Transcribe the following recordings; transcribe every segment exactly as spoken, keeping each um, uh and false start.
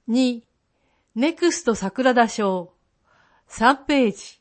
に、ネクスト桜田小さんページ。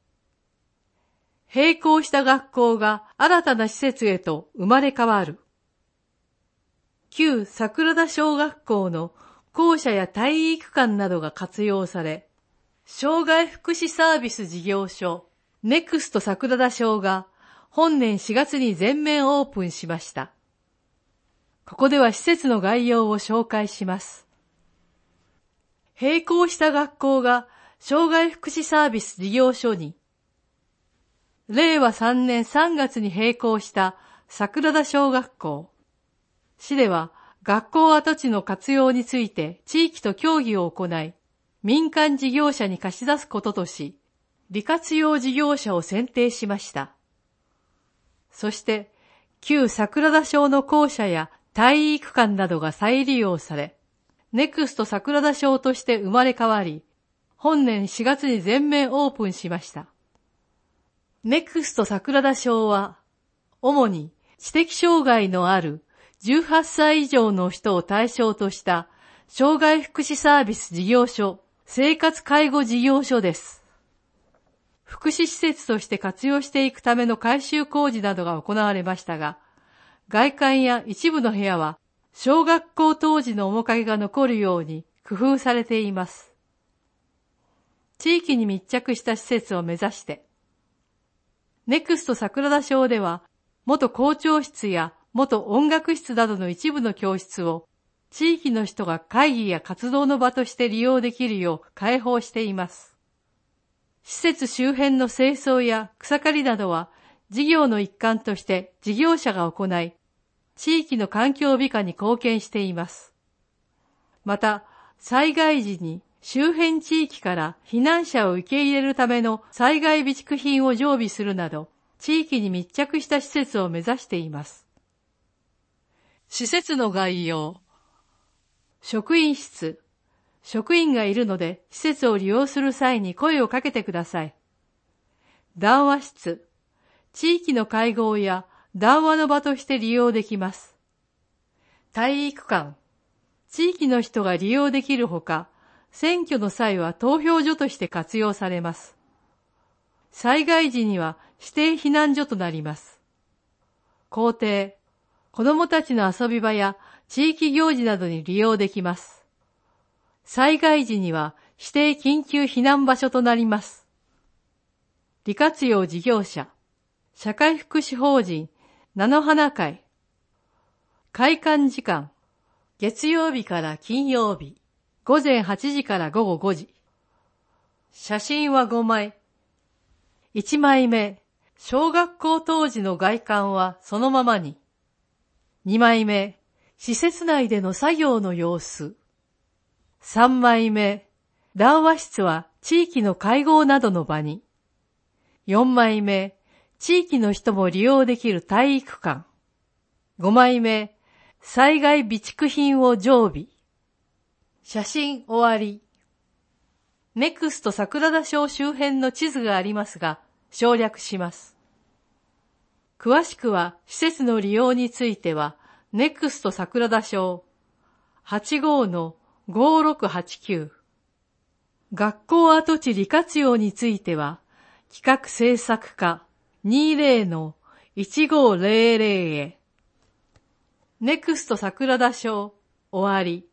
閉校した学校が新たな施設へと生まれ変わる。旧桜田小学校の校舎や体育館などが活用され、障害福祉サービス事業所ネクスト桜田小が本年しがつに全面オープンしました。ここでは施設の概要を紹介します。閉校した学校が障害福祉サービス事業所に、れいわさんねんさんがつに閉校した桜田小学校。市では学校跡地の活用について地域と協議を行い、民間事業者に貸し出すこととし、利活用事業者を選定しました。そして、旧桜田小の校舎や体育館などが再利用され、ネクスト桜田小として生まれ変わり、本年しがつに全面オープンしました。ネクスト桜田小は、主に知的障害のあるじゅうはっさい以上の人を対象とした障害福祉サービス事業所、生活介護事業所です。福祉施設として活用していくための改修工事などが行われましたが、外観や一部の部屋は小学校当時の面影が残るように工夫されています。地域に密着した施設を目指して、ネクスト桜田小では、元校長室や元音楽室などの一部の教室を、地域の人が会議や活動の場として利用できるよう開放しています。施設周辺の清掃や草刈りなどは、事業の一環として事業者が行い、地域の環境美化に貢献しています。また、災害時に周辺地域から避難者を受け入れるための災害備蓄品を常備するなど、地域に密着した施設を目指しています。施設の概要。職員室。職員がいるので、施設を利用する際に声をかけてください。談話室。地域の会合や談話の場として利用できます。体育館。地域の人が利用できるほか、選挙の際は投票所として活用されます。災害時には指定避難所となります。校庭。子どもたちの遊び場や地域行事などに利用できます。災害時には指定緊急避難場所となります。利活用事業者。社会福祉法人菜の花会。開館時間。月曜日から金曜日。ごぜんはちじからごごごじ。写真はごまい。いちまいめ、小学校当時の外観はそのままに。にまいめ、施設内での作業の様子。さんまいめ、談話室は地域の会合などの場に。よんまいめ、地域の人も利用できる体育館。ごまいめ、災害備蓄品を常備。写真終わり。ネクスト桜田小周辺の地図がありますが、省略します。詳しくは施設の利用については、ネクスト桜田小 はちごうのごろくはちきゅう。学校跡地利活用については、企画制作課 にじゅうのいちごぜろぜろ へ。ネクスト桜田小終わり。